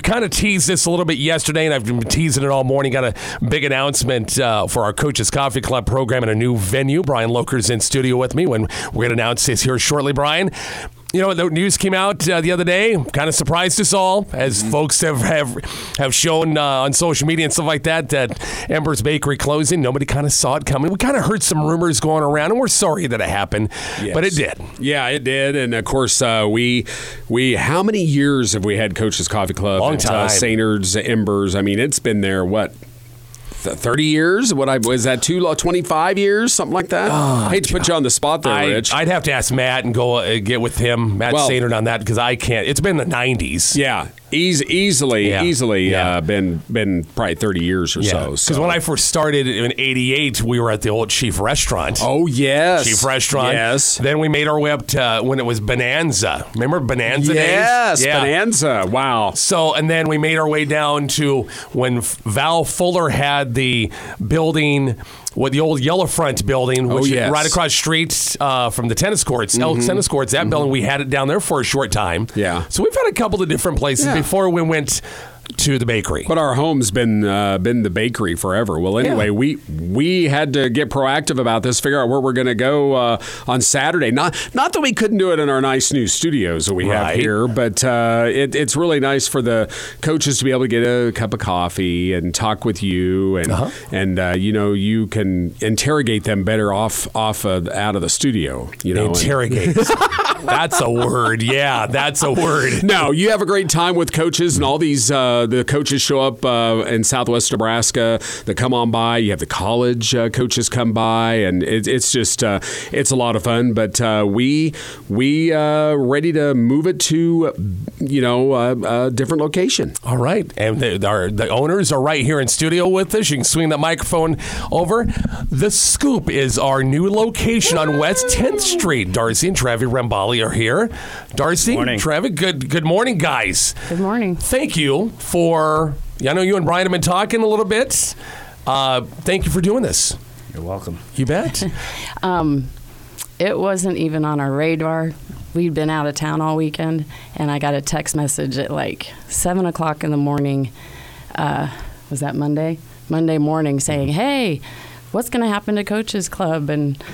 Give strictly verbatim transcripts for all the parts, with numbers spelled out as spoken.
kind of teased this a little bit yesterday, and I've been teasing it all morning. Got a big announcement uh, for our Coaches Coffee Club program in a new venue. Brian Loker's in studio with me when we're going to announce this here shortly. Brian, you know, the news came out uh, the other day, kind of surprised us all, as mm-hmm. folks have have, have shown uh, on social media and stuff like that, that Ember's Bakery closing. Nobody kind of saw it coming. We kind of heard some rumors going around, and we're sorry that it happened, yes. but it did. Yeah, it did. And, of course, uh, we, we how many years have we had Coaches Coffee Club? Long time. Uh, Sainerd's, Embers. I mean, it's been there, what, thirty years? What I was that two twenty-five years, something like that? Oh, I hate to put you on the spot there, I, Rich. I'd have to ask Matt and go uh, get with him, Matt well, Sainerd, on that, because I can't. It's been the nineties. Yeah. Easy, easily, yeah. easily yeah. Uh, been been probably thirty years or yeah. so. Because so. when I first started in eighty-eight, we were at the old Chief Restaurant. Oh, yes. Chief Restaurant. Yes. Then we made our way up to uh, when it was Bonanza. Remember Bonanza yes, days? Yes, yeah. Bonanza. Wow. So, and then we made our way down to when Val Fuller had the building, what the old Yellowfront building, which oh, yes. is right across the street uh, from the tennis courts, mm-hmm. Elks Tennis Courts. That mm-hmm. building, we had it down there for a short time. Yeah. So we've had a couple of different places yeah. before we went to the bakery. But our home's been uh, been the bakery forever. Well, anyway, yeah. we we had to get proactive about this, figure out where we're going to go uh, on Saturday. Not not that we couldn't do it in our nice new studios that we right. have here, but uh, it, it's really nice for the coaches to be able to get a cup of coffee and talk with you, and uh-huh. and uh, you know, you can interrogate them better off off of, out of the studio. You know, interrogate. That's a word. Yeah, that's a word. No, you have a great time with coaches, and all these uh, the coaches show up uh, in Southwest Nebraska. They come on by. You have the college uh, coaches come by, and it, it's just uh, it's a lot of fun. But uh, we we uh, ready to move it to you know a, a different location. All right, and the, our, the owners are right here in studio with us. You can swing that microphone over. The Scoop is our new location on West tenth Street. Darcy and Travis Rambali are here. Darcy, Travis, good good morning, guys. Good morning. Thank you for, I know you and Brian have been talking a little bit. Uh, thank you for doing this. You're welcome. You bet. um, it wasn't even on our radar. We'd been out of town all weekend, and I got a text message at like seven o'clock in the morning. Uh, was that Monday? Monday morning saying, hey, what's going to happen to Coaches Club? And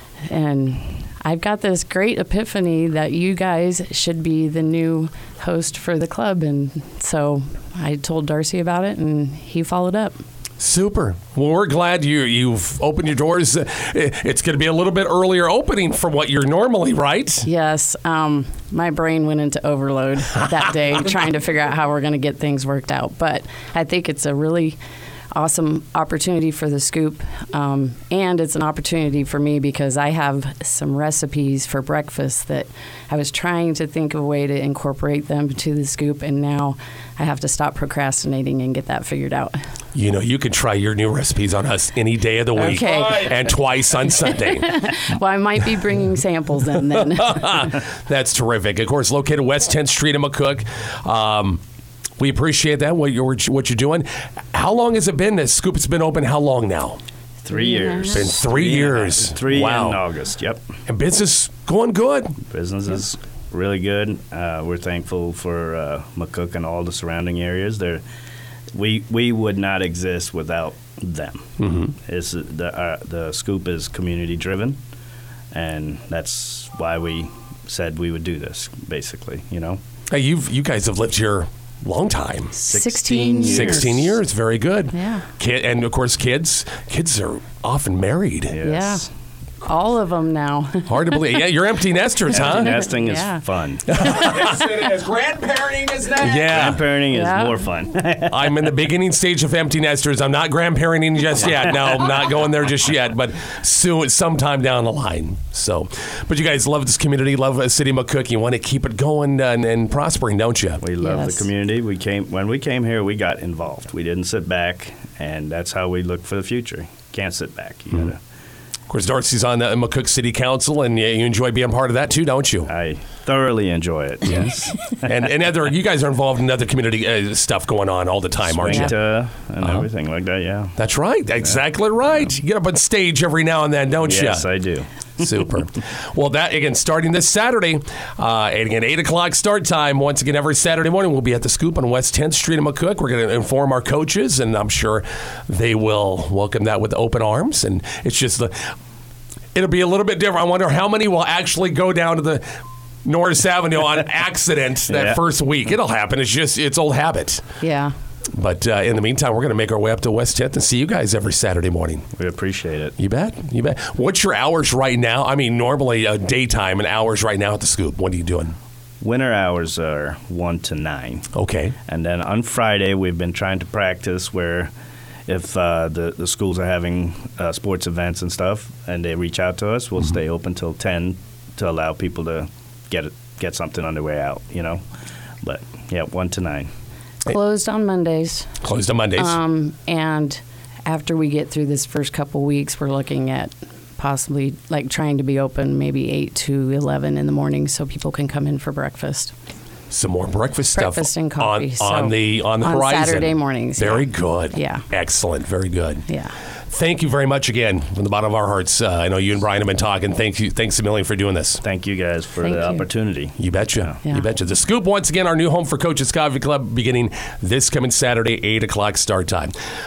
and I've got this great epiphany that you guys should be the new host for the club. And so I told Darcy about it, and he followed up. Super. Well, we're glad you, you've opened your doors. It's going to be a little bit earlier opening from what you're normally, right? Yes. Um, my brain went into overload that day trying to figure out how we're going to get things worked out. But I think it's a really awesome opportunity for the Scoop, um, and it's an opportunity for me because I have some recipes for breakfast that I was trying to think of a way to incorporate them to the Scoop, and now I have to stop procrastinating and get that figured out. You know, you can try your new recipes on us any day of the week, okay. and twice on Sunday. Well, I might be bringing samples in then. That's terrific. Of course, located West tenth Street in McCook. Um, We appreciate that, what you're, what you're doing. How long has it been? The Scoop has been open how long now? Three years. It's been three, three years. Three wow. in August, yep. And business going good? Business is yep. really good. Uh, we're thankful for uh, McCook and all the surrounding areas. They're, we we would not exist without them. Mm-hmm. It's, the, uh, the Scoop is community-driven, and that's why we said we would do this, basically, you know. Hey, you've you guys have lived here long time. Sixteen years. Sixteen years. Very good. Yeah. Kid, and of course, kids. Kids are often married. Yes. Yeah. All of them now. Hard to believe. Yeah, you're empty nesters, huh? Empty nesting is yeah. fun. Yes, it is. Grandparenting is that? Yeah. Grandparenting yeah. is more fun. I'm in the beginning stage of empty nesters. I'm not grandparenting just yet. No, I'm not going there just yet, but soon, sometime down the line. So, but you guys love this community, love uh, City McCook. You want to keep it going and, and prospering, don't you? We love yes. the community. We came when we came here. We got involved. We didn't sit back, and that's how we look for the future. Can't sit back. You mm-hmm. gotta. Of course, Darcy's on the McCook City Council, and you enjoy being part of that too, don't you? I thoroughly enjoy it, yes. and and other, you guys are involved in other community uh, stuff going on all the time, aren't you? Uh, and uh-huh. everything like that, yeah. That's right. Exactly right. You get up on stage every now and then, don't yes, you? Yes, I do. Super. Well, that, again, starting this Saturday, uh, and again, eight o'clock start time. Once again, every Saturday morning, we'll be at the Scoop on West tenth Street in McCook. We're going to inform our coaches, and I'm sure they will welcome that with open arms. And it's just, the, it'll be a little bit different. I wonder how many will actually go down to the Norris Avenue on accident that Yeah. first week. It'll happen. It's just, it's old habit. Yeah. But uh, in the meantime, we're going to make our way up to West tenth and see you guys every Saturday morning. We appreciate it. You bet. You bet. What's your hours right now? I mean, normally uh, daytime and hours right now at the Scoop. What are you doing? Winter hours are one to nine. Okay. And then on Friday, we've been trying to practice where if uh, the, the schools are having uh, sports events and stuff and they reach out to us, we'll Mm-hmm. stay open till ten to allow people to get it, get something on their way out, you know. But, yeah, one to nine. Closed on Mondays. Closed on Mondays. Um, and after we get through this first couple weeks, we're looking at possibly like trying to be open maybe eight to eleven in the morning so people can come in for breakfast. Some more breakfast stuff Breakfast and coffee. on, so on the on the on horizon. Saturday mornings. Very yeah. good. Yeah. Excellent. Very good. Yeah. Thank you very much again from the bottom of our hearts. Uh, I know you and Brian have been talking. Thank you. Thanks a million for doing this. Thank you guys for Thank the you. opportunity. You betcha. Yeah. You betcha. The Scoop, once again, our new home for Coaches Coffee Club, beginning this coming Saturday, eight o'clock start time.